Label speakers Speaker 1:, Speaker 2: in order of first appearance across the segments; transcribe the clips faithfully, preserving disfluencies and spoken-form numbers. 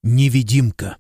Speaker 1: Невидимка.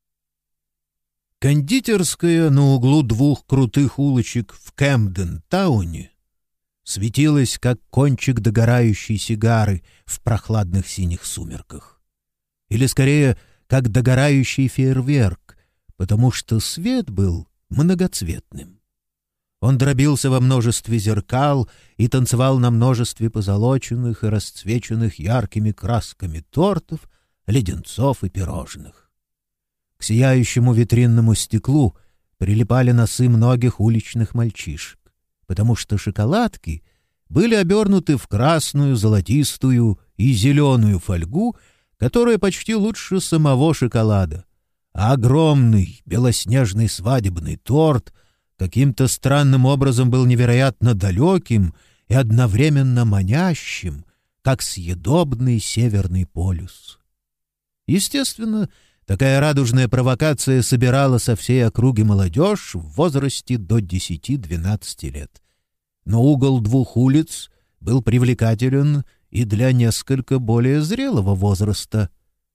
Speaker 1: Кондитерская на углу двух крутых улочек в Кэмден-тауне светилась, как кончик догорающей сигары в прохладных синих сумерках. Или, скорее, как догорающий фейерверк, потому что свет был многоцветным. Он дробился во множестве зеркал и танцевал на множестве позолоченных и расцвеченных яркими красками тортов, леденцов и пирожных. К сияющему витринному стеклу прилипали носы многих уличных мальчишек, потому что шоколадки были обернуты в красную, золотистую и зеленую фольгу, которая почти лучше самого шоколада, а огромный белоснежный свадебный торт каким-то странным образом был невероятно далеким и одновременно манящим, как съедобный Северный полюс. Естественно, такая радужная провокация собирала со всей округи молодежь в возрасте до десяти-двенадцати лет. Но угол двух улиц был привлекателен и для несколько более зрелого возраста.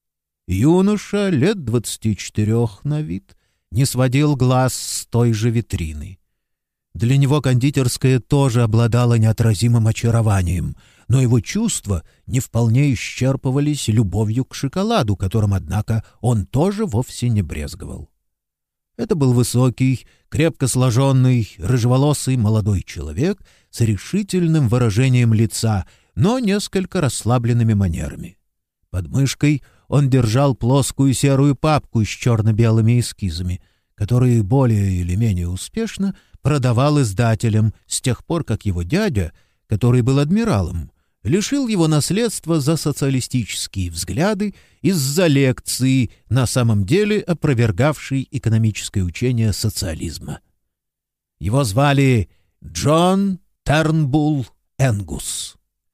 Speaker 1: Юноша лет двадцати четырех на вид не сводил глаз с той же витрины. Для него кондитерская тоже обладала неотразимым очарованием, но его чувства не вполне исчерпывались любовью к шоколаду, которым, однако, он тоже вовсе не брезговал. Это был высокий, крепко сложенный, рыжеволосый молодой человек с решительным выражением лица, но несколько расслабленными манерами. Под мышкой он держал плоскую серую папку с черно-белыми эскизами, которые более или менее успешно продавал издателям с тех пор, как его дядя, который был адмиралом, лишил его наследства за социалистические взгляды из-за лекции, на самом деле опровергавшей экономическое учение социализма. Его звали Джон Тернбулл Энгус.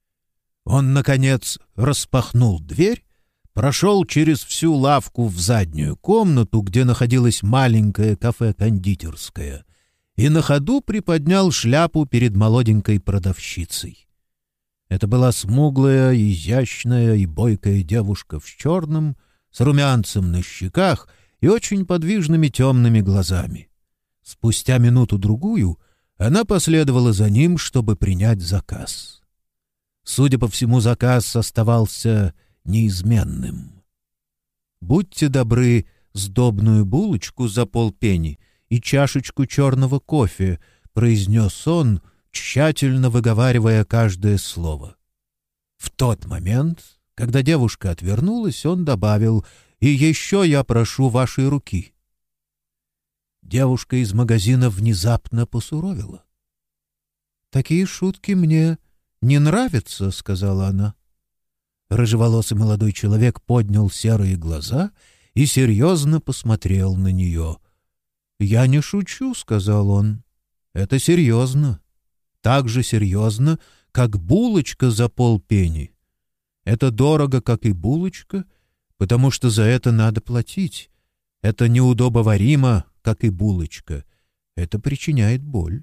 Speaker 1: Он, наконец, распахнул дверь, прошел через всю лавку в заднюю комнату, где находилось маленькое кафе-кондитерское, и на ходу приподнял шляпу перед молоденькой продавщицей. Это была смуглая, изящная и бойкая девушка в черном, с румянцем на щеках и очень подвижными темными глазами. Спустя минуту-другую она последовала за ним, чтобы принять заказ. Судя по всему, заказ оставался неизменным. «Будьте добры, сдобную булочку за полпенни и чашечку черного кофе», — произнес он, тщательно выговаривая каждое слово. В тот момент, когда девушка отвернулась, он добавил: «И еще я прошу вашей руки». Девушка из магазина внезапно посуровила. «Такие шутки мне не нравятся», — сказала она. Рыжеволосый молодой человек поднял серые глаза и серьезно посмотрел на нее. «Я не шучу», — сказал он. «Это серьезно. Так же серьезно, как булочка за полпенни. Это дорого, как и булочка, потому что за это надо платить. Это неудобоваримо, как и булочка. Это причиняет боль».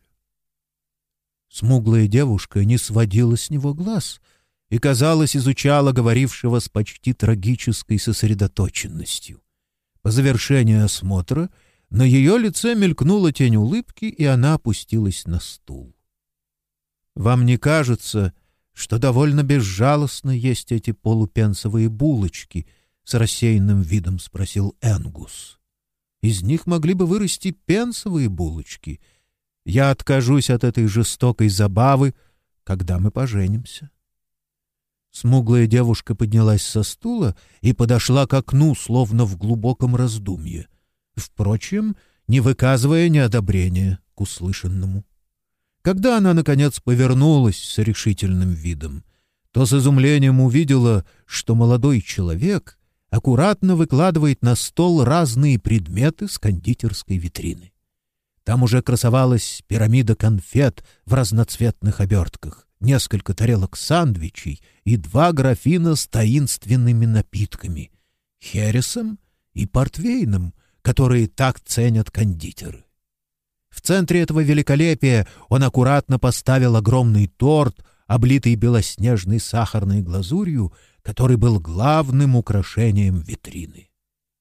Speaker 1: Смуглая девушка не сводила с него глаз и, казалось, изучала говорившего с почти трагической сосредоточенностью. По завершении осмотра на ее лице мелькнула тень улыбки, и она опустилась на стул. «Вам не кажется, что довольно безжалостно есть эти полупенсовые булочки?» — с рассеянным видом спросил Энгус. «Из них могли бы вырасти пенсовые булочки. Я откажусь от этой жестокой забавы, когда мы поженимся». Смуглая девушка поднялась со стула и подошла к окну, словно в глубоком раздумье, впрочем, не выказывая неодобрения к услышанному. Когда она, наконец, повернулась с решительным видом, то с изумлением увидела, что молодой человек аккуратно выкладывает на стол разные предметы с кондитерской витрины. Там уже красовалась пирамида конфет в разноцветных обертках, несколько тарелок сандвичей и два графина с таинственными напитками — хересом и портвейном, которые так ценят кондитеры. В центре этого великолепия он аккуратно поставил огромный торт, облитый белоснежной сахарной глазурью, который был главным украшением витрины.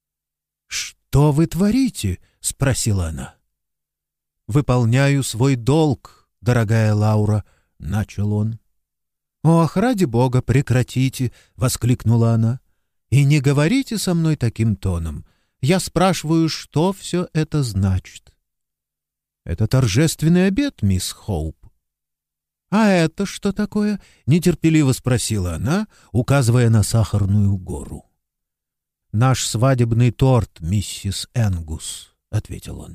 Speaker 1: «Что вы творите?» — спросила она. «Выполняю свой долг, дорогая Лаура», — начал он. «Ох, ради бога, прекратите!» — воскликнула она. «И не говорите со мной таким тоном. Я спрашиваю, что все это значит». «Это торжественный обед, мисс Хоуп». «А это что такое?» — нетерпеливо спросила она, указывая на сахарную гору. «Наш свадебный торт, миссис Энгус», — ответил он.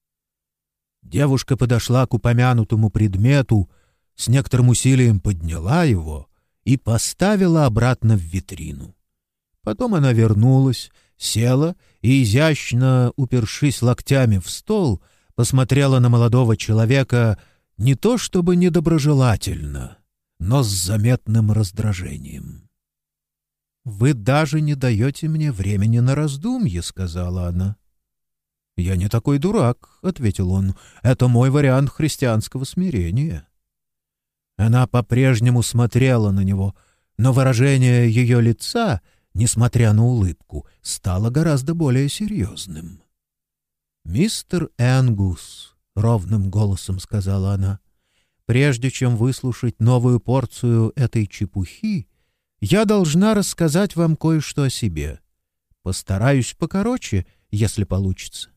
Speaker 1: Девушка подошла к упомянутому предмету, с некоторым усилием подняла его и поставила обратно в витрину. Потом она вернулась, села и, изящно упершись локтями в стол, посмотрела на молодого человека не то чтобы недоброжелательно, но с заметным раздражением. «Вы даже не даете мне времени на раздумье», — сказала она. «Я не такой дурак», — ответил он. «Это мой вариант христианского смирения». Она по-прежнему смотрела на него, но выражение ее лица, несмотря на улыбку, стало гораздо более серьезным. «Мистер Энгус», — ровным голосом сказала она, — «прежде чем выслушать новую порцию этой чепухи, я должна рассказать вам кое-что о себе. Постараюсь покороче, если получится».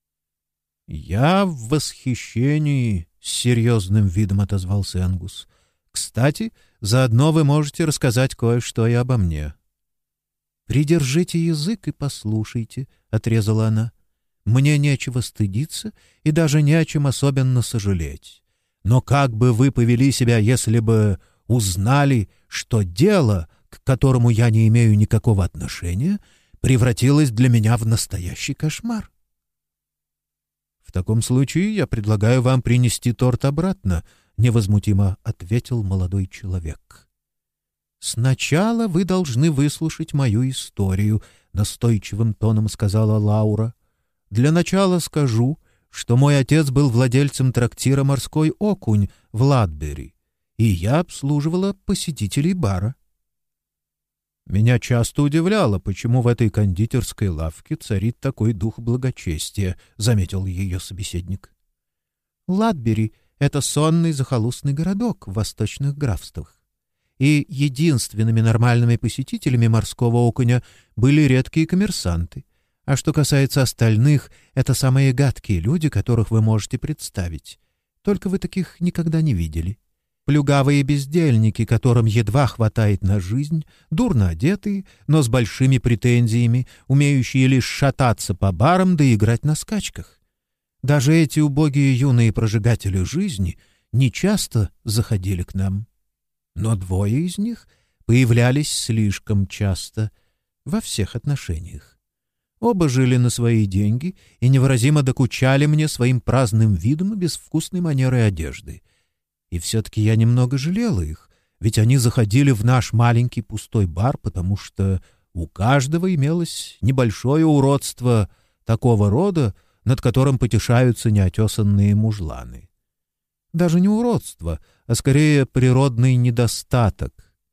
Speaker 1: «Я в восхищении», — с серьезным видом отозвался Энгус. «Кстати, заодно вы можете рассказать кое-что и обо мне». «Придержите язык и послушайте», — отрезала она. «Мне нечего стыдиться и даже не о чем особенно сожалеть. Но как бы вы повели себя, если бы узнали, что дело, к которому я не имею никакого отношения, превратилось для меня в настоящий кошмар?» «В таком случае я предлагаю вам принести торт обратно», — невозмутимо ответил молодой человек. «Сначала вы должны выслушать мою историю», — настойчивым тоном сказала Лаура. «Для начала скажу, что мой отец был владельцем трактира «Морской окунь» в Ладбери, и я обслуживала посетителей бара. Меня часто удивляло, почему в этой кондитерской лавке царит такой дух благочестия, — заметил ее собеседник. Ладбери — это сонный захолустный городок в восточных графствах. И единственными нормальными посетителями морского окуня были редкие коммерсанты. А что касается остальных, это самые гадкие люди, которых вы можете представить. Только вы таких никогда не видели. Плюгавые бездельники, которым едва хватает на жизнь, дурно одетые, но с большими претензиями, умеющие лишь шататься по барам да играть на скачках. Даже эти убогие юные прожигатели жизни нечасто заходили к нам. Но двое из них появлялись слишком часто во всех отношениях. Оба жили на свои деньги и невыразимо докучали мне своим праздным видом и безвкусной манерой одежды. И все-таки я немного жалела их, ведь они заходили в наш маленький пустой бар, потому что у каждого имелось небольшое уродство такого рода, над которым потешаются неотесанные мужланы. Даже не уродство, а скорее природный недостаток.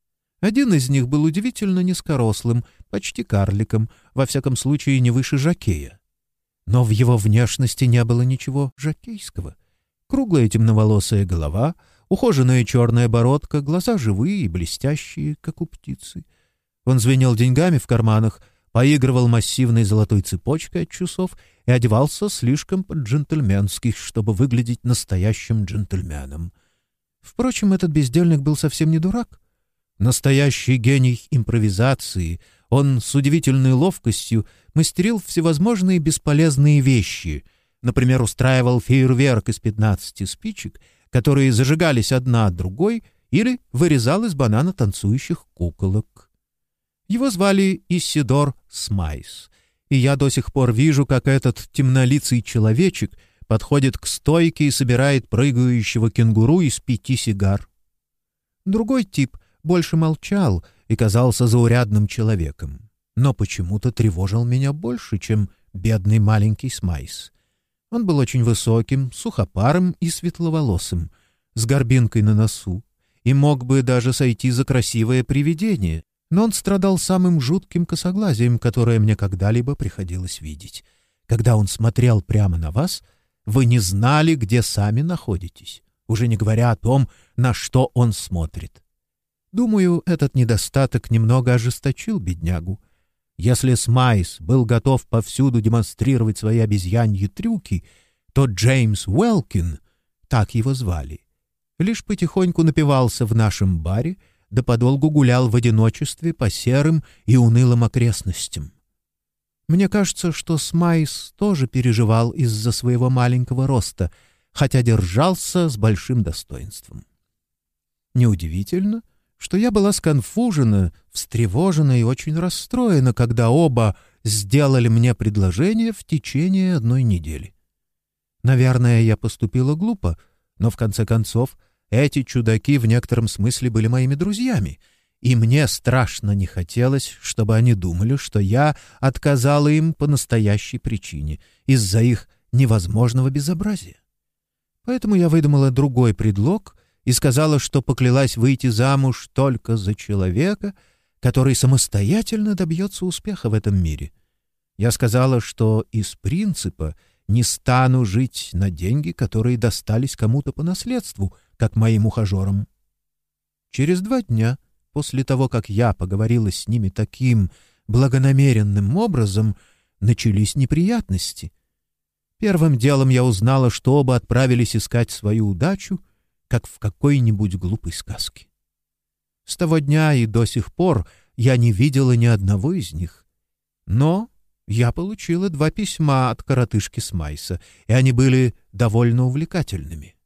Speaker 1: Один из них был удивительно низкорослым, почти карликом, во всяком случае не выше жокея. Но в его внешности не было ничего жокейского. Круглая темноволосая голова, ухоженная черная бородка, глаза живые и блестящие, как у птицы. Он звенел деньгами в карманах, поигрывал массивной золотой цепочкой от часов и одевался слишком по-джентльменски, чтобы выглядеть настоящим джентльменом. Впрочем, этот бездельник был совсем не дурак. Настоящий гений импровизации, он с удивительной ловкостью мастерил всевозможные бесполезные вещи. Например, устраивал фейерверк из пятнадцати спичек, которые зажигались одна от другой, или вырезал из банана танцующих куколок. Его звали Исидор Смайс, и я до сих пор вижу, как этот темнолицый человечек подходит к стойке и собирает прыгающего кенгуру из пяти сигар. Другой тип больше молчал и казался заурядным человеком, но почему-то тревожил меня больше, чем бедный маленький Смайс. Он был очень высоким, сухопарым и светловолосым, с горбинкой на носу, и мог бы даже сойти за красивое привидение, но он страдал самым жутким косоглазием, которое мне когда-либо приходилось видеть. когда он смотрел прямо на вас, вы не знали, где сами находитесь, уже не говоря о том, на что он смотрит. Думаю, этот недостаток немного ожесточил беднягу. Если Смайс был готов повсюду демонстрировать свои обезьяньи трюки, то Джеймс Уэлкин, так его звали, лишь потихоньку напивался в нашем баре, да подолгу гулял в одиночестве по серым и унылым окрестностям. Мне кажется, что Смайс тоже переживал из-за своего маленького роста, хотя держался с большим достоинством. Неудивительно, что я была сконфужена, встревожена и очень расстроена, когда оба сделали мне предложение в течение одной недели. Наверное, я поступила глупо, но в конце концов эти чудаки в некотором смысле были моими друзьями, и мне страшно не хотелось, чтобы они думали, что я отказала им по настоящей причине, из-за их невозможного безобразия. Поэтому я выдумала другой предлог и сказала, что поклялась выйти замуж только за человека, который самостоятельно добьется успеха в этом мире. Я сказала, что из принципа не стану жить на деньги, которые достались кому-то по наследству, как моим ухажерам. Через два дня после того, как я поговорила с ними таким благонамеренным образом, начались неприятности. Первым делом я узнала, что оба отправились искать свою удачу, как в какой-нибудь глупой сказке. С того дня и до сих пор я не видела ни одного из них. Но я получила два письма от коротышки Смайса, и они были довольно увлекательными.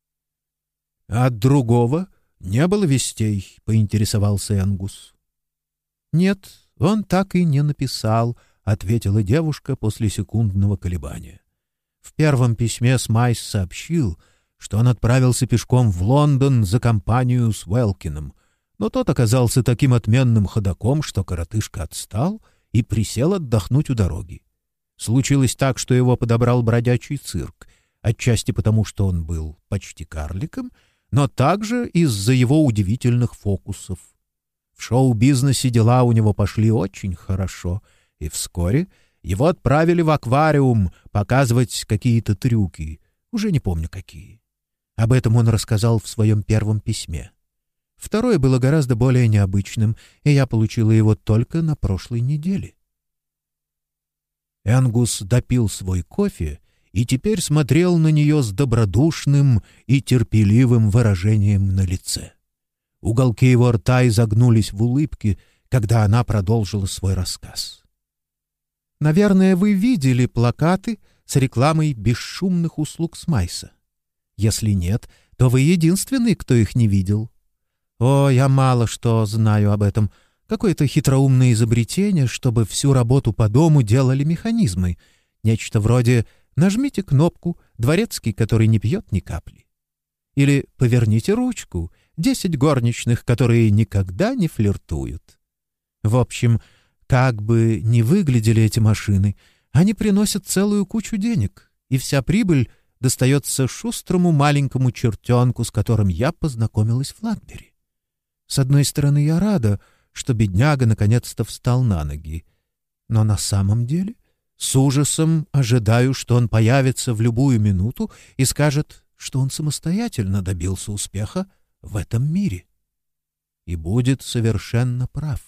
Speaker 1: — От другого не было вестей, — поинтересовался Энгус. — Нет, он так и не написал, — ответила девушка после секундного колебания. В первом письме Смайс сообщил, что он отправился пешком в Лондон за компанию с Уэлкином, но тот оказался таким отменным ходоком, что коротышка отстал и присел отдохнуть у дороги. Случилось так, что его подобрал бродячий цирк, отчасти потому, что он был почти карликом, но также из-за его удивительных фокусов. В шоу-бизнесе дела у него пошли очень хорошо, и вскоре его отправили в аквариум показывать какие-то трюки, уже не помню какие. Об этом он рассказал в своем первом письме. Второе было гораздо более необычным, и я получила его только на прошлой неделе. Энгус допил свой кофе и теперь смотрел на нее с добродушным и терпеливым выражением на лице. Уголки его рта изогнулись в улыбке, когда она продолжила свой рассказ. «Наверное, вы видели плакаты с рекламой бесшумных услуг Смайса. Если нет, то вы единственный, кто их не видел. О, я мало что знаю об этом. Какое-то хитроумное изобретение, чтобы всю работу по дому делали механизмы. Нечто вроде «нажмите кнопку, дворецкий, который не пьет ни капли». Или «поверните ручку, десять горничных, которые никогда не флиртуют». В общем, как бы ни выглядели эти машины, они приносят целую кучу денег, и вся прибыль достается шустрому маленькому чертенку, с которым я познакомилась в Ладбери. С одной стороны, я рада, что бедняга наконец-то встал на ноги, но на самом деле с ужасом ожидаю, что он появится в любую минуту и скажет, что он самостоятельно добился успеха в этом мире. И будет совершенно прав.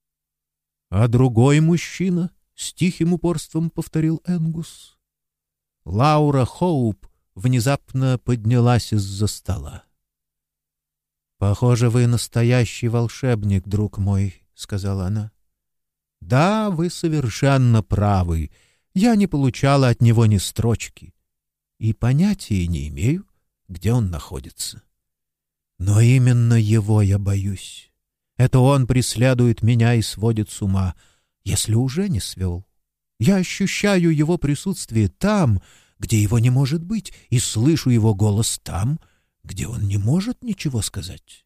Speaker 1: А другой мужчина, с тихим упорством повторил Энгус. Лаура Хоуп внезапно поднялась из-за стола. «Похоже, вы настоящий волшебник, друг мой», — сказала она. «Да, вы совершенно правы. Я не получала от него ни строчки. И понятия не имею, где он находится. Но именно его я боюсь. Это он преследует меня и сводит с ума, если уже не свел. Я ощущаю его присутствие там, где его не может быть, и слышу его голос там, где он не может ничего сказать.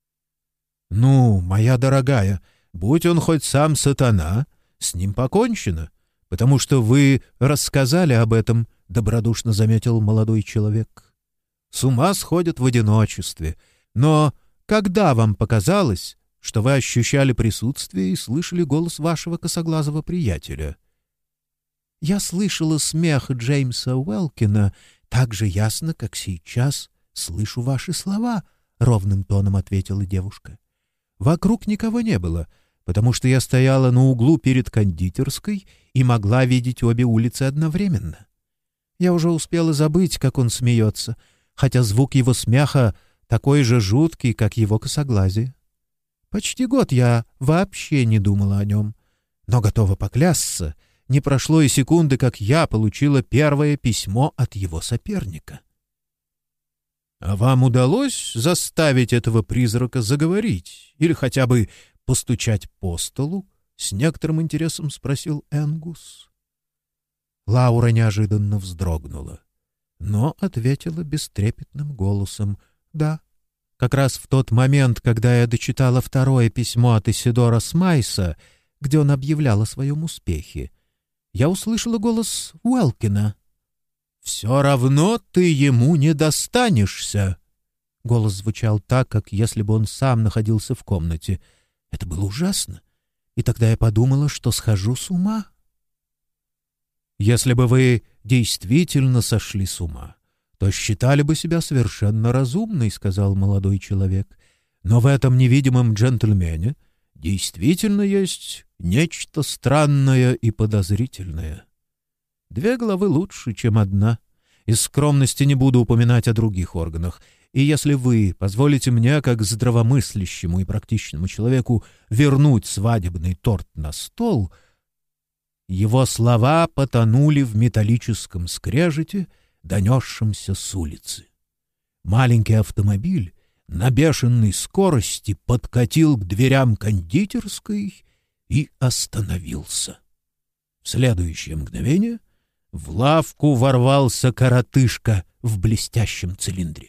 Speaker 1: Ну, моя дорогая, будь он хоть сам сатана, с ним покончено, потому что вы рассказали об этом, — добродушно заметил молодой человек. С ума сходят в одиночестве, но когда вам показалось, что вы ощущали присутствие и слышали голос вашего косоглазого приятеля? Я слышала смех Джеймса Уэлкина так же ясно, как сейчас слышу ваши слова, — ровным тоном ответила девушка. Вокруг никого не было, потому что я стояла на углу перед кондитерской и могла видеть обе улицы одновременно. Я уже успела забыть, как он смеется, хотя звук его смеха такой же жуткий, как его косоглазие. Почти год я вообще не думала о нем, но готова поклясться, не прошло и секунды, как я получила первое письмо от его соперника. — А вам удалось заставить этого призрака заговорить или хотя бы постучать по столу? — с некоторым интересом спросил Энгус. Лаура неожиданно вздрогнула, но ответила бестрепетным голосом: «Да, как раз в тот момент, когда я дочитала второе письмо от Исидора Смайса, где он объявлял о своем успехе, я услышала голос Уэлкина. «Все равно ты ему не достанешься!» Голос звучал так, как если бы он сам находился в комнате. Это было ужасно, и тогда я подумала, что схожу с ума. «Если бы вы действительно сошли с ума, то считали бы себя совершенно разумной», — сказал молодой человек. «Но в этом невидимом джентльмене действительно есть нечто странное и подозрительное. Две головы лучше, чем одна. Из скромности не буду упоминать о других органах. И если вы позволите мне, как здравомыслящему и практичному человеку, вернуть свадебный торт на стол...» Его слова потонули в металлическом скрежете, донесшемся с улицы. Маленький автомобиль на бешеной скорости подкатил к дверям кондитерской и остановился. В следующее мгновение в лавку ворвался коротышка в блестящем цилиндре.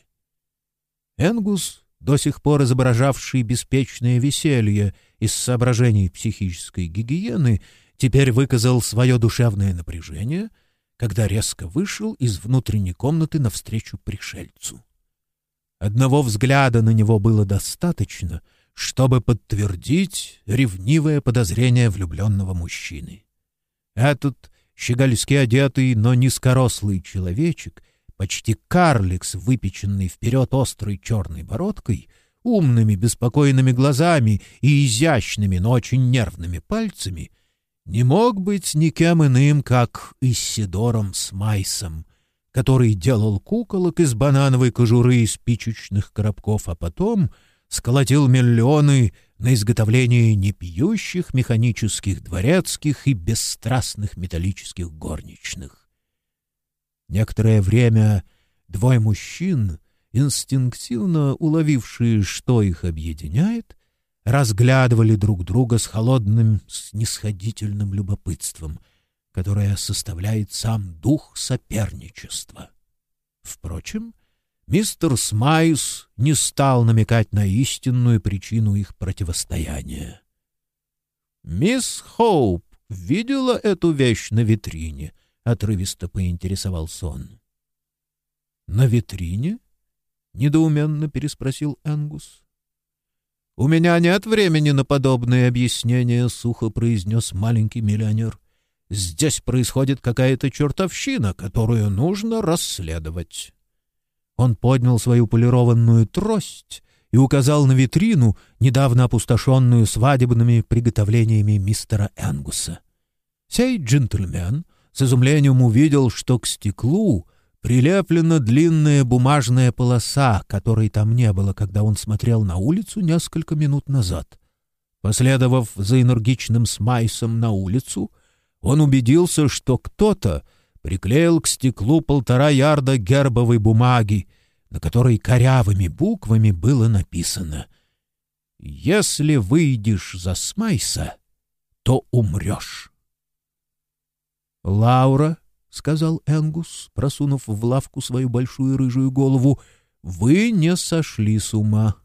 Speaker 1: Энгус, до сих пор изображавший беспечное веселье из соображений психической гигиены, теперь выказал свое душевное напряжение, когда резко вышел из внутренней комнаты навстречу пришельцу. Одного взгляда на него было достаточно, чтобы подтвердить ревнивое подозрение влюбленного мужчины. Этот щегольски одетый, но низкорослый человечек, почти карлик с выпеченной вперед острой черной бородкой, умными беспокойными глазами и изящными, но очень нервными пальцами, не мог быть никем иным, как Исидором Смайсом, который делал куколок из банановой кожуры и спичечных коробков, а потом сколотил миллионы на изготовление непьющих механических дворецких и бесстрастных металлических горничных. Некоторое время двое мужчин, инстинктивно уловившие, что их объединяет, разглядывали друг друга с холодным, снисходительным любопытством, которое составляет сам дух соперничества. Впрочем, мистер Смайс не стал намекать на истинную причину их противостояния. «Мисс Хоуп видела эту вещь на витрине?» — отрывисто поинтересовался он. «На витрине?» — недоуменно переспросил Энгус. «У меня нет времени на подобные объяснения», — сухо произнес маленький миллионер. «Здесь происходит какая-то чертовщина, которую нужно расследовать». Он поднял свою полированную трость и указал на витрину, недавно опустошенную свадебными приготовлениями мистера Энгуса. Сей джентльмен с изумлением увидел, что к стеклу прилеплена длинная бумажная полоса, которой там не было, когда он смотрел на улицу несколько минут назад. Последовав за энергичным Смайсом на улицу, он убедился, что кто-то приклеил к стеклу полтора ярда гербовой бумаги, на которой корявыми буквами было написано: «Если выйдешь за Смайса, то умрешь». «Лаура», — сказал Энгус, просунув в лавку свою большую рыжую голову, — «вы не сошли с ума».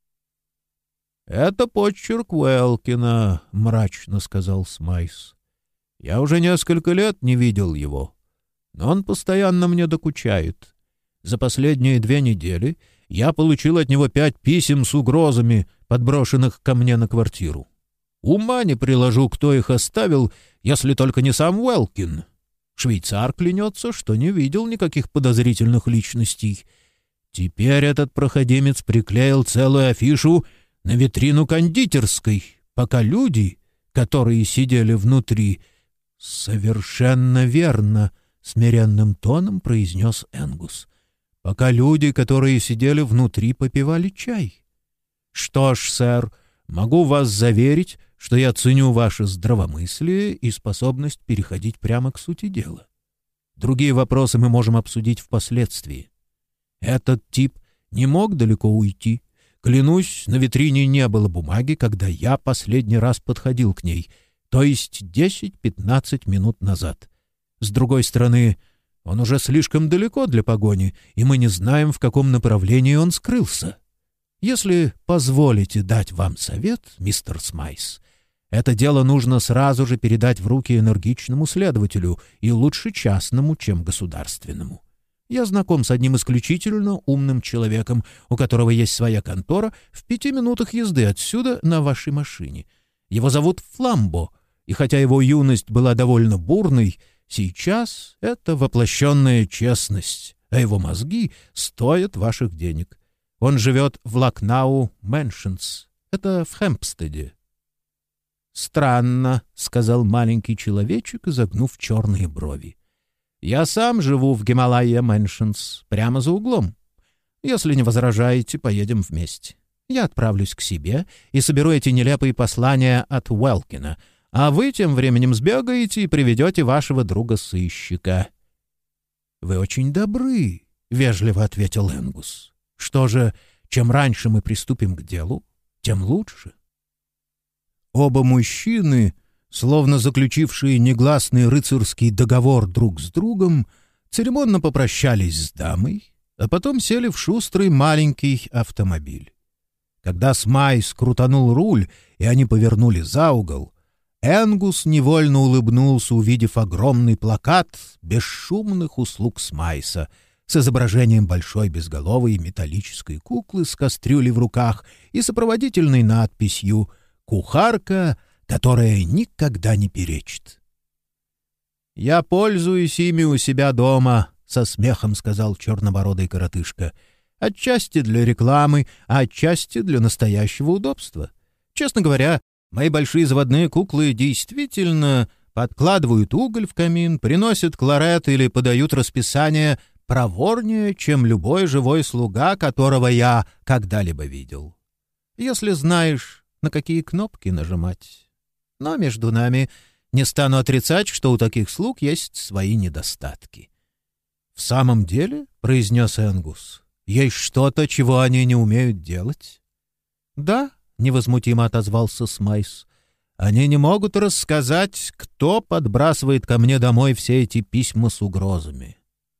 Speaker 1: «Это почерк Уэлкина», — мрачно сказал Смайс. «Я уже несколько лет не видел его, но он постоянно мне докучает. За последние две недели я получил от него пять писем с угрозами, подброшенных ко мне на квартиру. Ума не приложу, кто их оставил, если только не сам Уэлкин. Швейцар клянется, что не видел никаких подозрительных личностей. Теперь этот проходимец приклеил целую афишу на витрину кондитерской, пока люди, которые сидели внутри... — Совершенно верно, — смиренным тоном произнес Энгус. — Пока люди, которые сидели внутри, попивали чай. — Что ж, сэр, могу вас заверить, что я ценю ваше здравомыслие и способность переходить прямо к сути дела. Другие вопросы мы можем обсудить впоследствии. Этот тип не мог далеко уйти. Клянусь, на витрине не было бумаги, когда я последний раз подходил к ней, то есть десять-пятнадцать минут назад. С другой стороны, он уже слишком далеко для погони, и мы не знаем, в каком направлении он скрылся. Если позволите дать вам совет, мистер Смайс, это дело нужно сразу же передать в руки энергичному следователю, и лучше частному, чем государственному. Я знаком с одним исключительно умным человеком, у которого есть своя контора в пяти минутах езды отсюда на вашей машине. Его зовут Фламбо, и хотя его юность была довольно бурной, сейчас это воплощенная честность, а его мозги стоят ваших денег. Он живет в Лакнау Мэншенс. Это в Хэмпстеде. «Странно», — сказал маленький человечек, изогнув черные брови. «Я сам живу в Гималайя Мэншенс, прямо за углом. Если не возражаете, поедем вместе. Я отправлюсь к себе и соберу эти нелепые послания от Уэлкина, а вы тем временем сбегаете и приведете вашего друга-сыщика». «Вы очень добры», — вежливо ответил Энгус. «Что же, чем раньше мы приступим к делу, тем лучше». Оба мужчины, словно заключившие негласный рыцарский договор друг с другом, церемонно попрощались с дамой, а потом сели в шустрый маленький автомобиль. Когда Смайс крутанул руль, и они повернули за угол, Энгус невольно улыбнулся, увидев огромный плакат бесшумных услуг Смайса с изображением большой безголовой металлической куклы с кастрюлей в руках и сопроводительной надписью «Кухарка, которая никогда не перечит». «Я пользуюсь ими у себя дома», — со смехом сказал чернобородый коротышка. «Отчасти для рекламы, а отчасти для настоящего удобства. Честно говоря, мои большие заводные куклы действительно подкладывают уголь в камин, приносят кларет или подают расписание проворнее, чем любой живой слуга, которого я когда-либо видел. Если знаешь, на какие кнопки нажимать. Но между нами не стану отрицать, что у таких слуг есть свои недостатки». «В самом деле, — произнес Энгус, — есть что-то, чего они не умеют делать?» «Да, — невозмутимо отозвался Смайс, — они не могут рассказать, кто подбрасывает ко мне домой все эти письма с угрозами».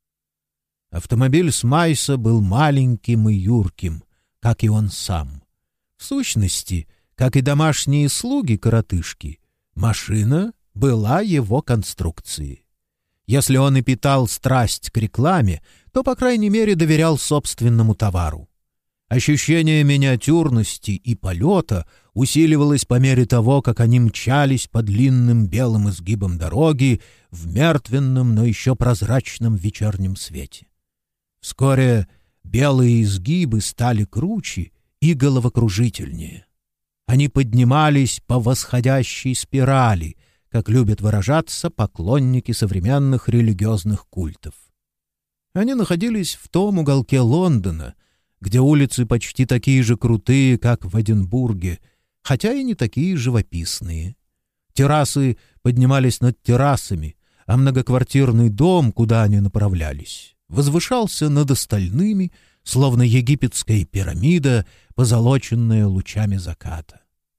Speaker 1: Автомобиль Смайса был маленьким и юрким, как и он сам. В сущности, как и домашние слуги-коротышки, машина была его конструкцией. Если он и питал страсть к рекламе, то, по крайней мере, доверял собственному товару. Ощущение миниатюрности и полета усиливалось по мере того, как они мчались по длинным белым изгибам дороги в мертвенном, но еще прозрачном вечернем свете. Вскоре белые изгибы стали круче и головокружительнее. Они поднимались по восходящей спирали, как любят выражаться поклонники современных религиозных культов. Они находились в том уголке Лондона, где улицы почти такие же крутые, как в Эдинбурге, хотя и не такие живописные. Террасы поднимались над террасами, а многоквартирный дом, куда они направлялись, возвышался над остальными, словно египетская пирамида, позолоченная лучами заката.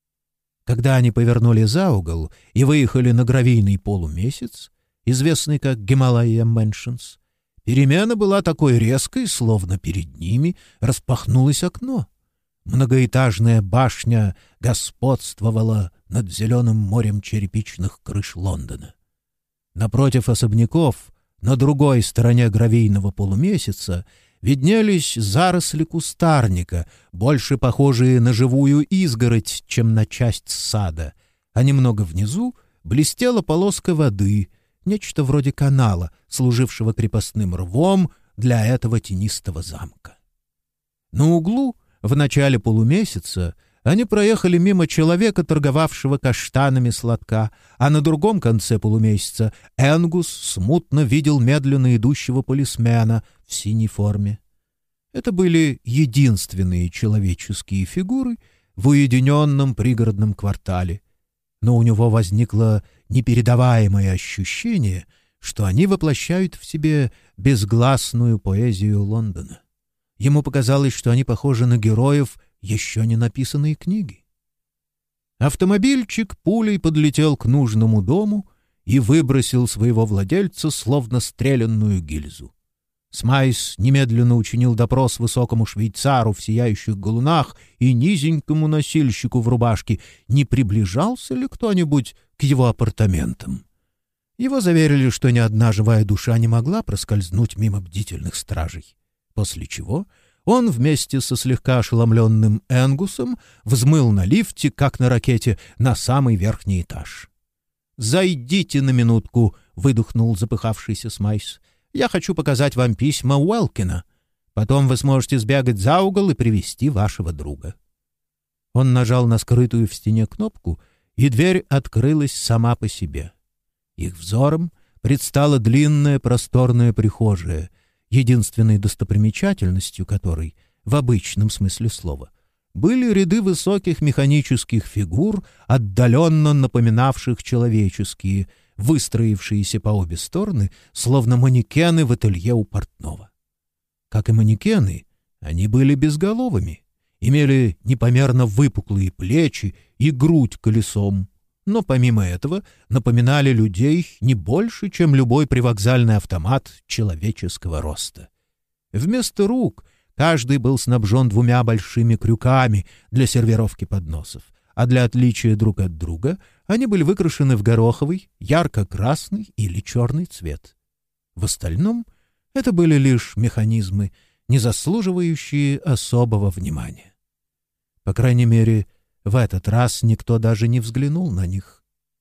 Speaker 1: Когда они повернули за угол и выехали на гравийный полумесяц, известный как Гималайя Мэншенс, перемена была такой резкой, словно перед ними распахнулось окно. Многоэтажная башня господствовала над зеленым морем черепичных крыш Лондона. Напротив особняков, на другой стороне гравийного полумесяца, виднелись заросли кустарника, больше похожие на живую изгородь, чем на часть сада, а немного внизу блестела полоска воды, нечто вроде канала, служившего крепостным рвом для этого тенистого замка. На углу в начале полумесяца они проехали мимо человека, торговавшего каштанами с лотка, а на другом конце полумесяца Энгус смутно видел медленно идущего полисмена в синей форме. Это были единственные человеческие фигуры в уединенном пригородном квартале, но у него возникло непередаваемое ощущение, что они воплощают в себе безгласную поэзию Лондона. Ему показалось, что они похожи на героев еще не написанной книги. Автомобильчик пулей подлетел к нужному дому и выбросил своего владельца, словно стрелянную гильзу. Смайс немедленно учинил допрос высокому швейцару в сияющих галунах и низенькому носильщику в рубашке, не приближался ли кто-нибудь к его апартаментам. Его заверили, что ни одна живая душа не могла проскользнуть мимо бдительных стражей, после чего он вместе со слегка ошеломленным Энгусом взмыл на лифте, как на ракете, на самый верхний этаж. «Зайдите на минутку», — выдохнул запыхавшийся Смайс. «Я хочу показать вам письма Уэлкина. Потом вы сможете сбегать за угол и привести вашего друга». Он нажал на скрытую в стене кнопку, и дверь открылась сама по себе. Их взором предстала длинная просторная прихожая, единственной достопримечательностью которой, в обычном смысле слова, были ряды высоких механических фигур, отдаленно напоминавших человеческие, выстроившиеся по обе стороны, словно манекены в ателье у портного. Как и манекены, они были безголовыми, имели непомерно выпуклые плечи и грудь колесом, но помимо этого напоминали людей не больше, чем любой привокзальный автомат человеческого роста. Вместо рук каждый был снабжен двумя большими крюками для сервировки подносов, а для отличия друг от друга они были выкрашены в гороховый, ярко-красный или черный цвет. В остальном это были лишь механизмы, не заслуживающие особого внимания. По крайней мере, в этот раз никто даже не взглянул на них.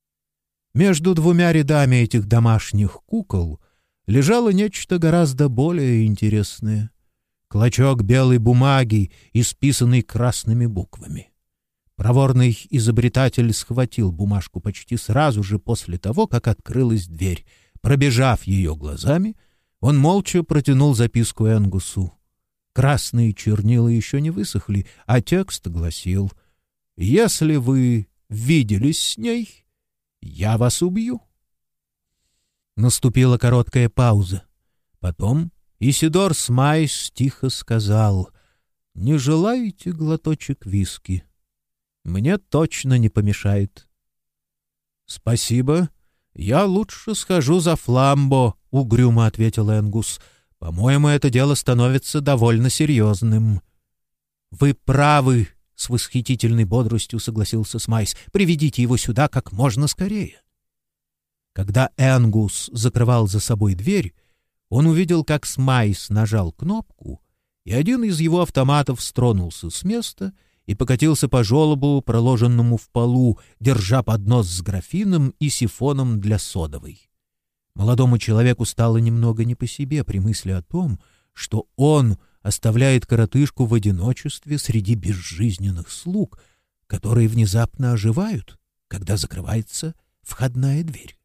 Speaker 1: Между двумя рядами этих домашних кукол лежало нечто гораздо более интересное — клочок белой бумаги, исписанный красными буквами. Проворный изобретатель схватил бумажку почти сразу же после того, как открылась дверь. Пробежав ее глазами, он молча протянул записку Энгусу. Красные чернила еще не высохли, а текст гласил: «Если вы виделись с ней, я вас убью». Наступила короткая пауза. Потом Исидор Смайс тихо сказал: «Не желаете глоточек виски? Мне точно не помешает». «Спасибо. Я лучше схожу за фламбо», — угрюмо ответил Энгус. «По-моему, это дело становится довольно серьезным». «Вы правы», — с восхитительной бодростью согласился Смайс. «Приведите его сюда как можно скорее». Когда Энгус закрывал за собой дверь, он увидел, как Смайс нажал кнопку, и один из его автоматов стронулся с места и покатился по желобу, проложенному в полу, держа поднос с графином и сифоном для содовой. Молодому человеку стало немного не по себе при мысли о том, что он оставляет коротышку в одиночестве среди безжизненных слуг, которые внезапно оживают, когда закрывается входная дверь.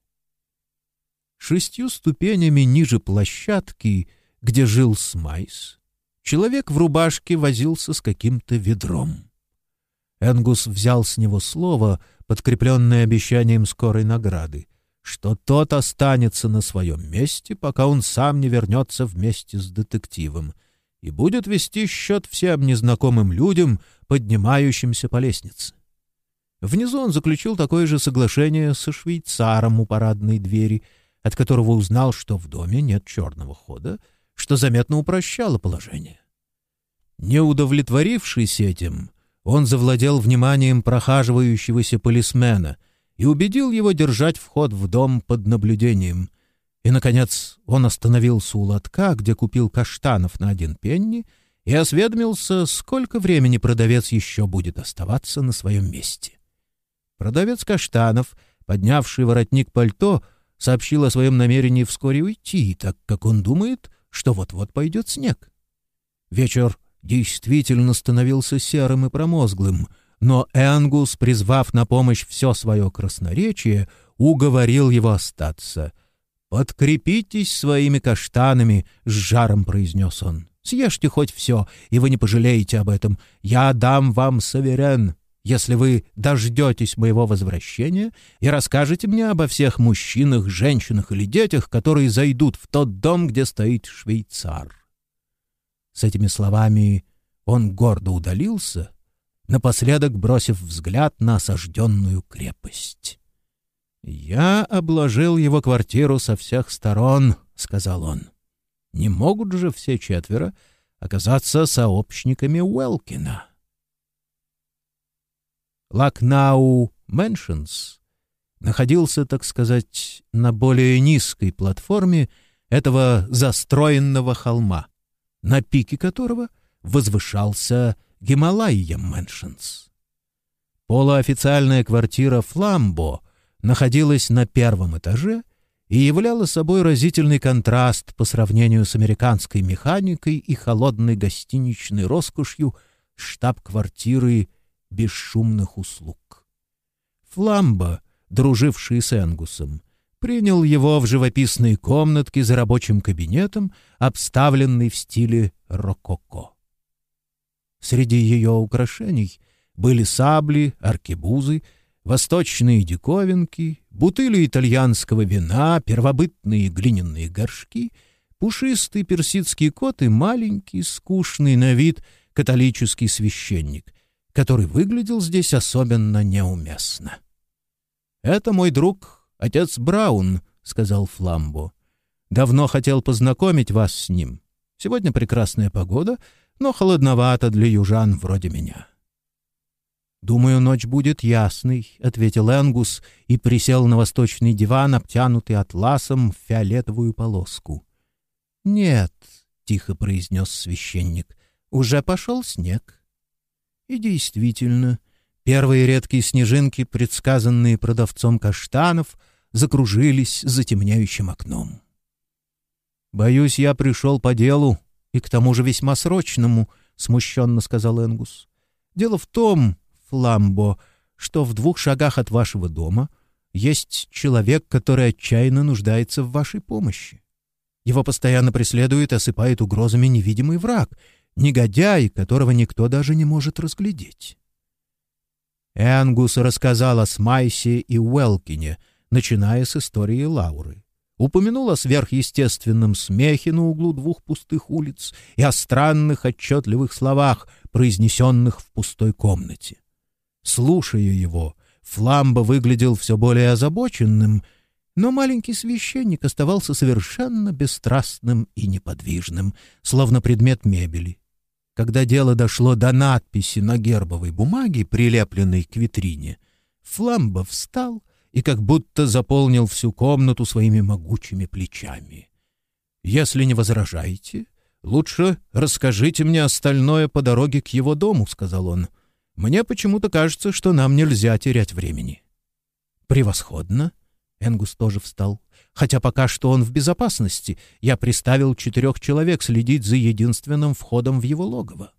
Speaker 1: Шестью ступенями ниже площадки, где жил Смайс, человек в рубашке возился с каким-то ведром. Энгус взял с него слово, подкрепленное обещанием скорой награды, что тот останется на своем месте, пока он сам не вернется вместе с детективом, и будет вести счет всем незнакомым людям, поднимающимся по лестнице. Внизу он заключил такое же соглашение со швейцаром у парадной двери, от которого узнал, что в доме нет черного хода, что заметно упрощало положение. Не удовлетворившись этим, он завладел вниманием прохаживающегося полисмена и убедил его держать вход в дом под наблюдением. И, наконец, он остановился у лотка, где купил каштанов на один пенни, и осведомился, сколько времени продавец еще будет оставаться на своем месте. Продавец каштанов, поднявший воротник пальто, сообщил о своем намерении вскоре уйти, так как он думает, что вот-вот пойдет снег. Вечер действительно становился серым и промозглым, но Энгус, призвав на помощь все свое красноречие, уговорил его остаться. «Подкрепитесь своими каштанами», — с жаром произнес он. «Съешьте хоть все, и вы не пожалеете об этом. Я дам вам саверен, если вы дождетесь моего возвращения и расскажете мне обо всех мужчинах, женщинах или детях, которые зайдут в тот дом, где стоит швейцар». С этими словами он гордо удалился, напоследок бросив взгляд на осажденную крепость. «Я обложил его квартиру со всех сторон», — сказал он. «Не могут же все четверо оказаться сообщниками Уэлкина». Лакнау Мэншнс находился, так сказать, на более низкой платформе этого застроенного холма, на пике которого возвышался Гималайя Мэншнс. Полуофициальная квартира Фламбо находилась на первом этаже и являла собой разительный контраст по сравнению с американской механикой и холодной гостиничной роскошью штаб-квартиры бесшумных услуг. Фламбо, друживший с Энгусом, принял его в живописной комнатке за рабочим кабинетом, обставленной в стиле рококо. Среди ее украшений были сабли, аркебузы, восточные диковинки, бутыли итальянского вина, первобытные глиняные горшки, пушистый персидский кот и маленький, скучный на вид католический священник, который выглядел здесь особенно неуместно. «Это мой друг, отец Браун», — сказал Фламбо. «Давно хотел познакомить вас с ним. Сегодня прекрасная погода, но холодновато для южан вроде меня». «Думаю, ночь будет ясной», — ответил Энгус и присел на восточный диван, обтянутый атласом в фиолетовую полоску. «Нет», — тихо произнес священник, — «уже пошел снег». И действительно, первые редкие снежинки, предсказанные продавцом каштанов, закружились за темняющим окном. «Боюсь, я пришел по делу, и к тому же весьма срочному», — смущенно сказал Энгус. «Дело в том, Фламбо, что в двух шагах от вашего дома есть человек, который отчаянно нуждается в вашей помощи. Его постоянно преследует и осыпает угрозами невидимый враг, негодяй, которого никто даже не может разглядеть». Энгус рассказал о Смайсе и Уэлкине, начиная с истории Лауры. Упомянул о сверхъестественном смехе на углу двух пустых улиц и о странных отчетливых словах, произнесенных в пустой комнате. Слушая его, Фламбо выглядел все более озабоченным, но маленький священник оставался совершенно бесстрастным и неподвижным, словно предмет мебели. Когда дело дошло до надписи на гербовой бумаге, прилепленной к витрине, Фламбо встал и как будто заполнил всю комнату своими могучими плечами. «Если не возражаете, лучше расскажите мне остальное по дороге к его дому», — сказал он. «Мне почему-то кажется, что нам нельзя терять времени». «Превосходно!» — Энгус тоже встал. «Хотя пока что он в безопасности. Я приставил четырех человек следить за единственным входом в его логово».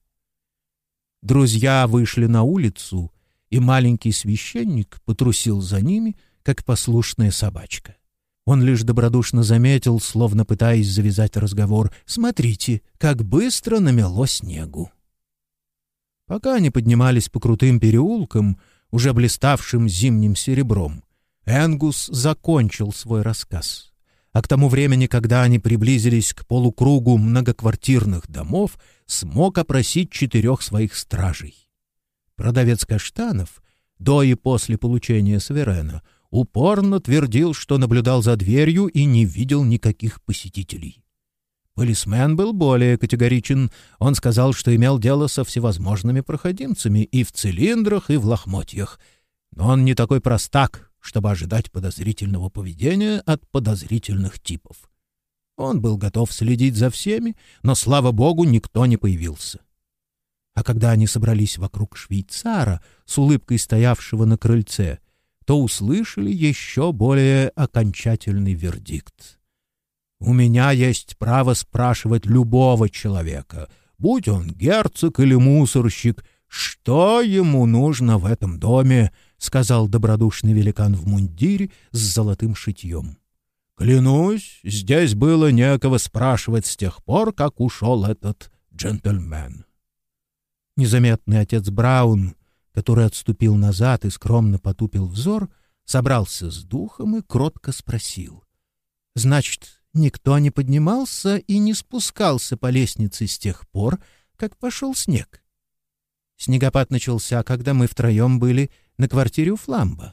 Speaker 1: Друзья вышли на улицу, и маленький священник потрусил за ними, как послушная собачка. Он лишь добродушно заметил, словно пытаясь завязать разговор: «Смотрите, как быстро намело снегу». Пока они поднимались по крутым переулкам, уже блиставшим зимним серебром, Энгус закончил свой рассказ. А к тому времени, когда они приблизились к полукругу многоквартирных домов, смог опросить четырех своих стражей. Продавец каштанов, до и после получения саверена, упорно твердил, что наблюдал за дверью и не видел никаких посетителей. Полисмен был более категоричен. Он сказал, что имел дело со всевозможными проходимцами и в цилиндрах, и в лохмотьях. Но он не такой простак, чтобы ожидать подозрительного поведения от подозрительных типов. Он был готов следить за всеми, но, слава богу, никто не появился. А когда они собрались вокруг швейцара, с улыбкой стоявшего на крыльце, то услышали еще более окончательный вердикт. «У меня есть право спрашивать любого человека, будь он герцог или мусорщик, что ему нужно в этом доме», — сказал добродушный великан в мундире с золотым шитьем. «Клянусь, здесь было некого спрашивать с тех пор, как ушел этот джентльмен». Незаметный отец Браун, который отступил назад и скромно потупил взор, собрался с духом и кротко спросил: «Значит, никто не поднимался и не спускался по лестнице с тех пор, как пошел снег?» Снегопад начался, когда мы втроем были на квартире у Фламба.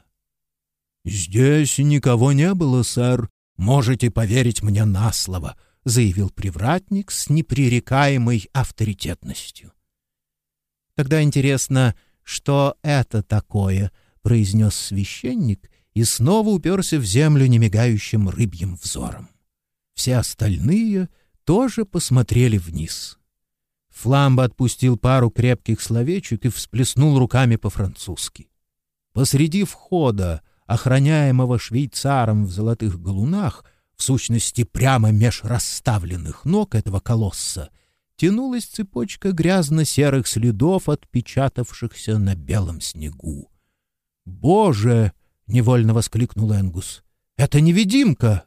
Speaker 1: «Здесь никого не было, сэр. Можете поверить мне на слово», — заявил привратник с непререкаемой авторитетностью. «Тогда интересно, что это такое?» — произнес священник и снова уперся в землю немигающим рыбьим взором. Все остальные тоже посмотрели вниз. Фламбо отпустил пару крепких словечек и всплеснул руками по-французски. Посреди входа, охраняемого швейцаром в золотых галунах, в сущности прямо меж расставленных ног этого колосса, тянулась цепочка грязно-серых следов, отпечатавшихся на белом снегу. «Боже!» — невольно воскликнул Энгус. «Это невидимка!»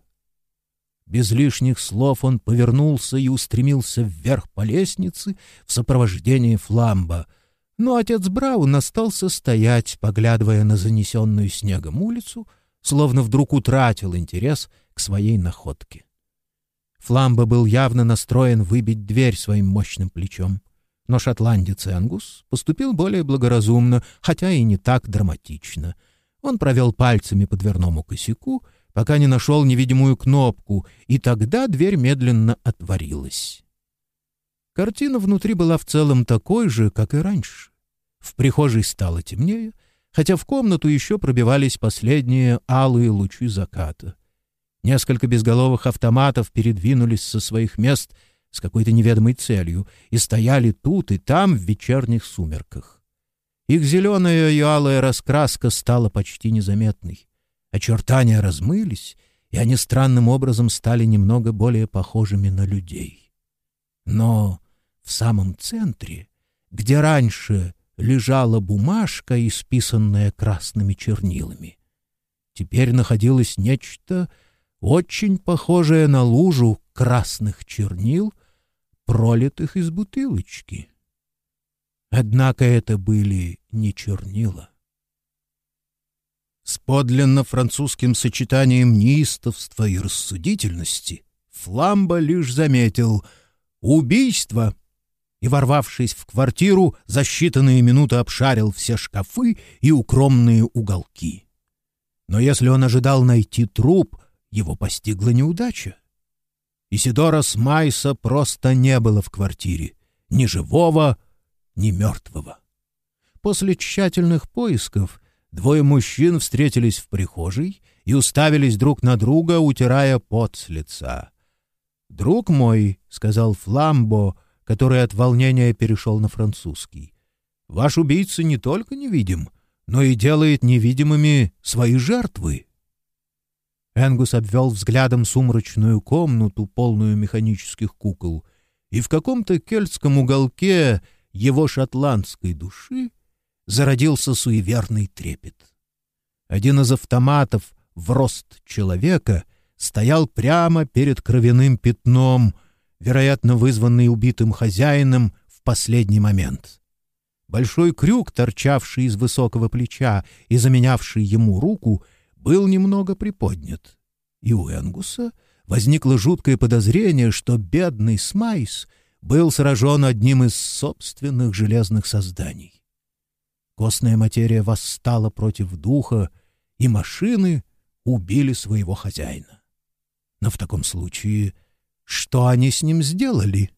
Speaker 1: Без лишних слов он повернулся и устремился вверх по лестнице в сопровождении Фламба, но отец Браун остался стоять, поглядывая на занесенную снегом улицу, словно вдруг утратил интерес к своей находке. Фламба был явно настроен выбить дверь своим мощным плечом, но шотландец Энгус поступил более благоразумно, хотя и не так драматично. Он провел пальцами по дверному косяку, пока не нашел невидимую кнопку, и тогда дверь медленно отворилась. Картина внутри была в целом такой же, как и раньше. В прихожей стало темнее, хотя в комнату еще пробивались последние алые лучи заката. Несколько безголовых автоматов передвинулись со своих мест с какой-то неведомой целью и стояли тут и там в вечерних сумерках. Их зеленая и алая раскраска стала почти незаметной. Очертания размылись, и они странным образом стали немного более похожими на людей. Но в самом центре, где раньше лежала бумажка, исписанная красными чернилами, теперь находилось нечто очень похожее на лужу красных чернил, пролитых из бутылочки. Однако это были не чернила. С подлинно французским сочетанием неистовства и рассудительности Фламбо лишь заметил «убийство» и, ворвавшись в квартиру, за считанные минуты обшарил все шкафы и укромные уголки. Но если он ожидал найти труп, его постигла неудача. Исидора Смайса просто не было в квартире, ни живого, ни мертвого. После тщательных поисков двое мужчин встретились в прихожей и уставились друг на друга, утирая пот с лица. «Друг мой», — сказал Фламбо, который от волнения перешел на французский, — «ваш убийца не только невидим, но и делает невидимыми свои жертвы». Энгус обвел взглядом сумрачную комнату, полную механических кукол, и в каком-то кельтском уголке его шотландской души зародился суеверный трепет. Один из автоматов в рост человека стоял прямо перед кровяным пятном, вероятно, вызванный убитым хозяином в последний момент. Большой крюк, торчавший из высокого плеча и заменявший ему руку, был немного приподнят, и у Энгуса возникло жуткое подозрение, что бедный Смайс был сражен одним из собственных железных созданий. Костная материя восстала против духа, и машины убили своего хозяина. Но в таком случае что они с ним сделали?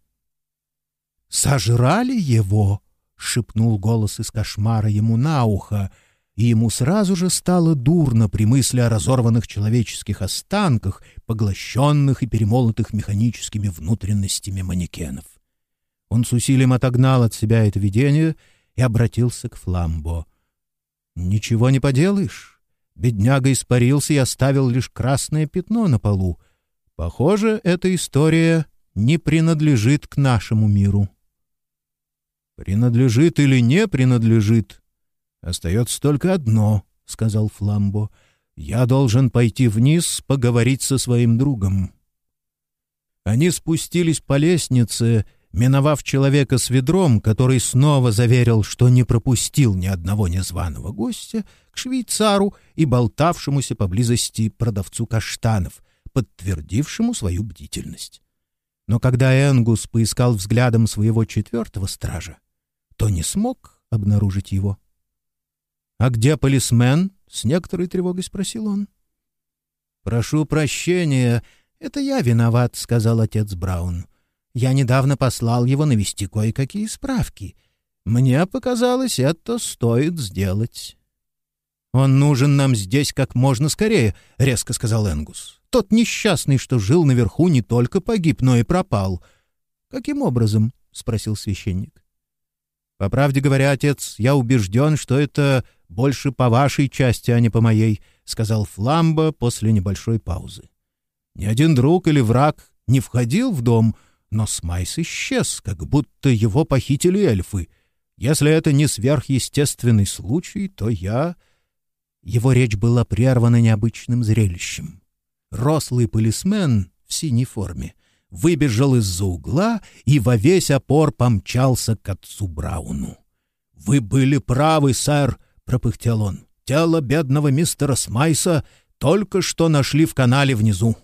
Speaker 1: «Сожрали его!» — шепнул голос из кошмара ему на ухо, и ему сразу же стало дурно при мысли о разорванных человеческих останках, поглощенных и перемолотых механическими внутренностями манекенов. Он с усилием отогнал от себя это видение и обратился к Фламбо. «Ничего не поделаешь. Бедняга испарился и оставил лишь красное пятно на полу. Похоже, эта история не принадлежит к нашему миру. «Принадлежит или не принадлежит? Остается только одно», — сказал Фламбо. «Я должен пойти вниз, поговорить со своим другом». Они спустились по лестнице, миновав человека с ведром, который снова заверил, что не пропустил ни одного незваного гостя, к швейцару и болтавшемуся поблизости продавцу каштанов, подтвердившему свою бдительность. Но когда Энгус поискал взглядом своего четвертого стража, то не смог обнаружить его. «А где полисмен?» — с некоторой тревогой спросил он. «Прошу прощения, это я виноват», — сказал отец Браун. «Я недавно послал его навести кое-какие справки. Мне показалось, это стоит сделать». «Он нужен нам здесь как можно скорее», — резко сказал Энгус. «Тот несчастный, что жил наверху, не только погиб, но и пропал». «Каким образом?» — спросил священник. «По правде говоря, отец, я убежден, что это больше по вашей части, а не по моей», — сказал Фламбо после небольшой паузы. «Ни один друг или враг не входил в дом, но Смайс исчез, как будто его похитили эльфы. Если это не сверхъестественный случай, то я...» Его речь была прервана необычным зрелищем. Рослый полисмен в синей форме выбежал из-за угла и во весь опор помчался к отцу Брауну. «Вы были правы, сэр», — пропыхтел он. «Тело бедного мистера Смайса только что нашли в канале внизу».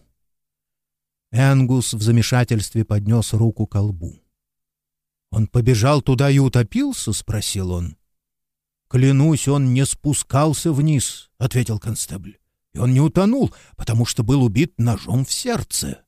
Speaker 1: Энгус в замешательстве поднес руку ко лбу. «Он побежал туда и утопился?» — спросил он. «Клянусь, он не спускался вниз», — ответил констебль. «И он не утонул, потому что был убит ножом в сердце».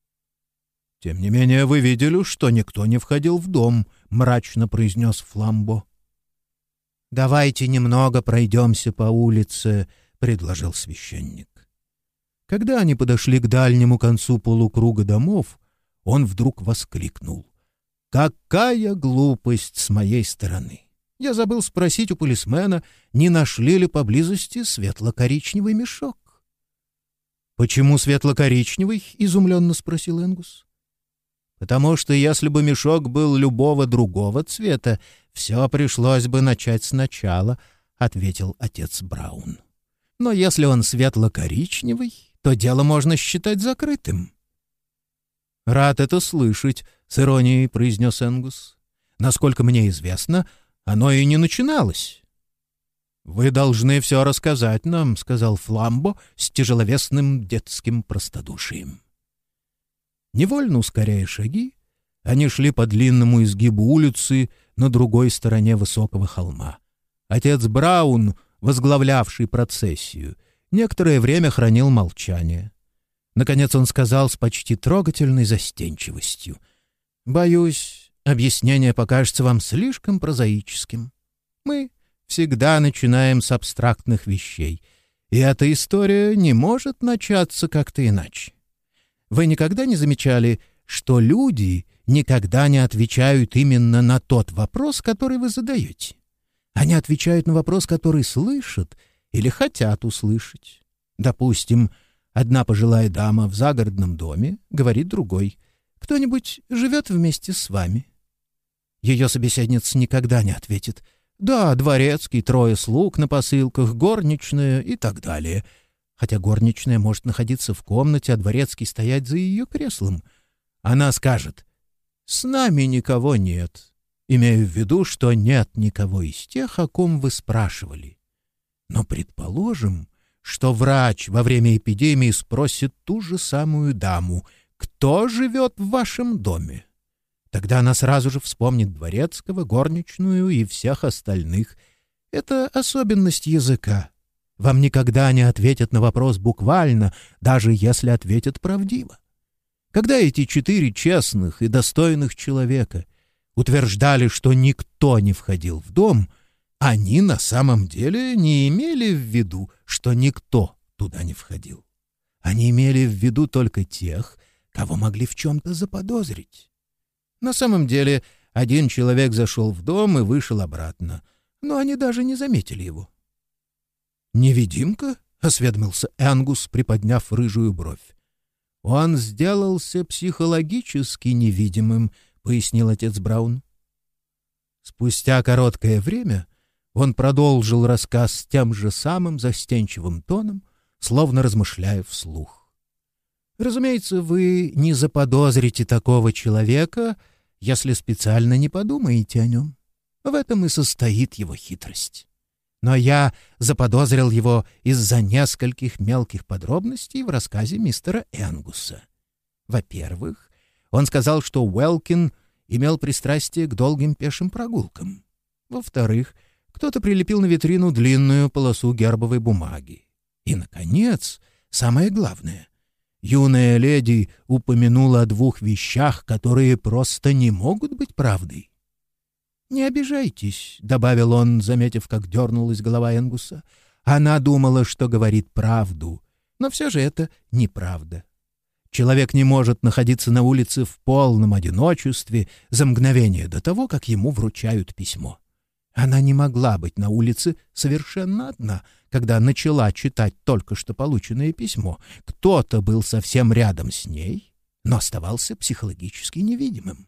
Speaker 1: «Тем не менее, вы видели, что никто не входил в дом», — мрачно произнес Фламбо. «Давайте немного пройдемся по улице», — предложил священник. Когда они подошли к дальнему концу полукруга домов, он вдруг воскликнул. «Какая глупость с моей стороны! Я забыл спросить у полисмена, не нашли ли поблизости светло-коричневый мешок». «Почему светло-коричневый?» — изумленно спросил Энгус. «Потому что если бы мешок был любого другого цвета, все пришлось бы начать сначала», — ответил отец Браун. «Но если он светло-коричневый, то дело можно считать закрытым». «Рад это слышать», — с иронией произнес Энгус. «Насколько мне известно, оно и не начиналось». «Вы должны все рассказать нам», — сказал Фламбо с тяжеловесным детским простодушием. Невольно ускоряя шаги, они шли по длинному изгибу улицы на другой стороне высокого холма. Отец Браун, возглавлявший процессию, некоторое время хранил молчание. Наконец он сказал с почти трогательной застенчивостью: «Боюсь, объяснение покажется вам слишком прозаическим. Мы всегда начинаем с абстрактных вещей, и эта история не может начаться как-то иначе. Вы никогда не замечали, что люди никогда не отвечают именно на тот вопрос, который вы задаете? Они отвечают на вопрос, который слышат или хотят услышать. Допустим, одна пожилая дама в загородном доме говорит другой: «Кто-нибудь живет вместе с вами?» Ее собеседница никогда не ответит: «Да, дворецкий, трое слуг на посылках, горничная» и так далее. Хотя горничная может находиться в комнате, а дворецкий стоять за ее креслом. Она скажет: «С нами никого нет», имея в виду, что нет никого из тех, о ком вы спрашивали. Но предположим, что врач во время эпидемии спросит ту же самую даму: «Кто живет в вашем доме?» Тогда она сразу же вспомнит дворецкого, горничную и всех остальных. Это особенность языка. Вам никогда не ответят на вопрос буквально, даже если ответят правдиво. Когда эти четыре честных и достойных человека утверждали, что никто не входил в дом, они на самом деле не имели в виду, что никто туда не входил. Они имели в виду только тех, кого могли в чем-то заподозрить. На самом деле один человек зашел в дом и вышел обратно, но они даже не заметили его. «Невидимка?» — осведомился Энгус, приподняв рыжую бровь. «Он сделался психологически невидимым», — пояснил отец Браун. Спустя короткое время он продолжил рассказ тем же самым застенчивым тоном, словно размышляя вслух. «Разумеется, вы не заподозрите такого человека, если специально не подумаете о нем. В этом и состоит его хитрость. Но я заподозрил его из-за нескольких мелких подробностей в рассказе мистера Энгуса. Во-первых, он сказал, что Уэлкин имел пристрастие к долгим пешим прогулкам. Во-вторых, кто-то прилепил на витрину длинную полосу гербовой бумаги. И, наконец, самое главное, юная леди упомянула о двух вещах, которые просто не могут быть правдой. «Не обижайтесь», — добавил он, заметив, как дернулась голова Энгуса. «Она думала, что говорит правду, но все же это неправда. Человек не может находиться на улице в полном одиночестве за мгновение до того, как ему вручают письмо. Она не могла быть на улице совершенно одна, когда начала читать только что полученное письмо. Кто-то был совсем рядом с ней, но оставался психологически невидимым».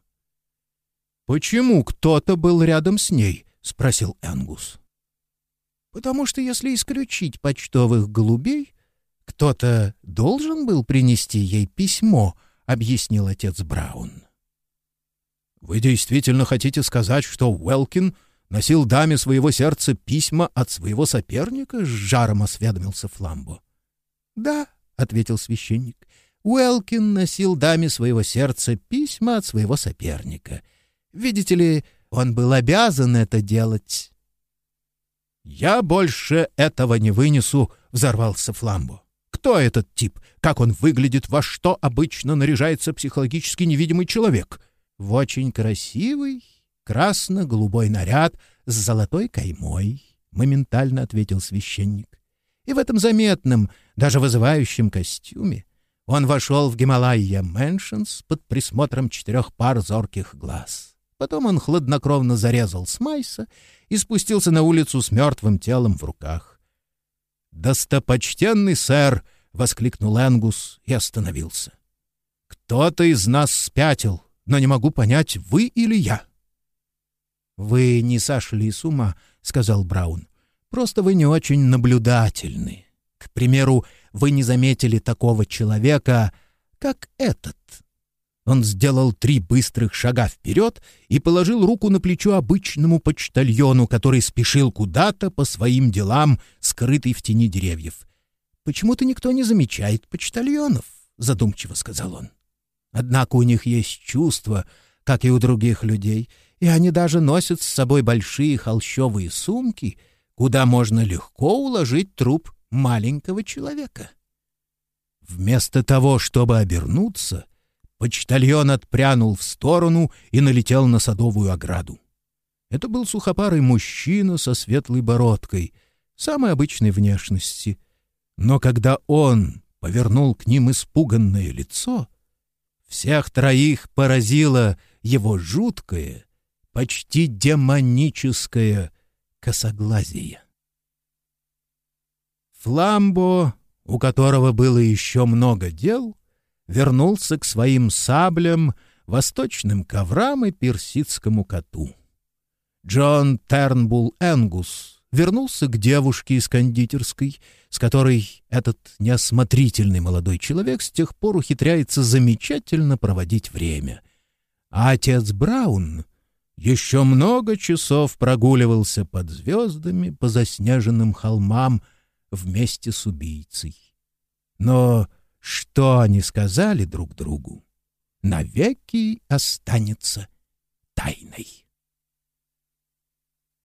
Speaker 1: «Почему кто-то был рядом с ней?» — спросил Энгус. «Потому что, если исключить почтовых голубей, кто-то должен был принести ей письмо», — объяснил отец Браун. «Вы действительно хотите сказать, что Уэлкин носил даме своего сердца письма от своего соперника?» — с жаром осведомился Фламбо. «Да», — ответил священник, — «Уэлкин носил даме своего сердца письма от своего соперника. Видите ли, он был обязан это делать». «Я больше этого не вынесу», — взорвался Фламбо. «Кто этот тип? Как он выглядит? Во что обычно наряжается психологически невидимый человек?» «В очень красивый красно-голубой наряд с золотой каймой», — моментально ответил священник. «И в этом заметном, даже вызывающем костюме он вошел в Гималайя Мэншнс под присмотром четырех пар зорких глаз. Потом он хладнокровно зарезал Смайса и спустился на улицу с мертвым телом в руках. «Достопочтенный сэр!» — воскликнул Энгус и остановился. «Кто-то из нас спятил, но не могу понять, вы или я». «Вы не сошли с ума», — сказал Браун. «Просто вы не очень наблюдательны. К примеру, вы не заметили такого человека, как этот». Он сделал три быстрых шага вперед и положил руку на плечо обычному почтальону, который спешил куда-то по своим делам, скрытый в тени деревьев. «Почему-то никто не замечает почтальонов», — задумчиво сказал он. «Однако у них есть чувства, как и у других людей, и они даже носят с собой большие холщовые сумки, куда можно легко уложить труп маленького человека». Вместо того, чтобы обернуться, почтальон отпрянул в сторону и налетел на садовую ограду. Это был сухопарый мужчина со светлой бородкой, самой обычной внешности. Но когда он повернул к ним испуганное лицо, всех троих поразило его жуткое, почти демоническое косоглазие. Фламбо, у которого было еще много дел, вернулся к своим саблям, восточным коврам и персидскому коту. Джон Тернбулл Энгус вернулся к девушке из кондитерской, с которой этот неосмотрительный молодой человек с тех пор ухитряется замечательно проводить время. А отец Браун еще много часов прогуливался под звездами по заснеженным холмам вместе с убийцей. Но что они сказали друг другу, навеки останется тайной.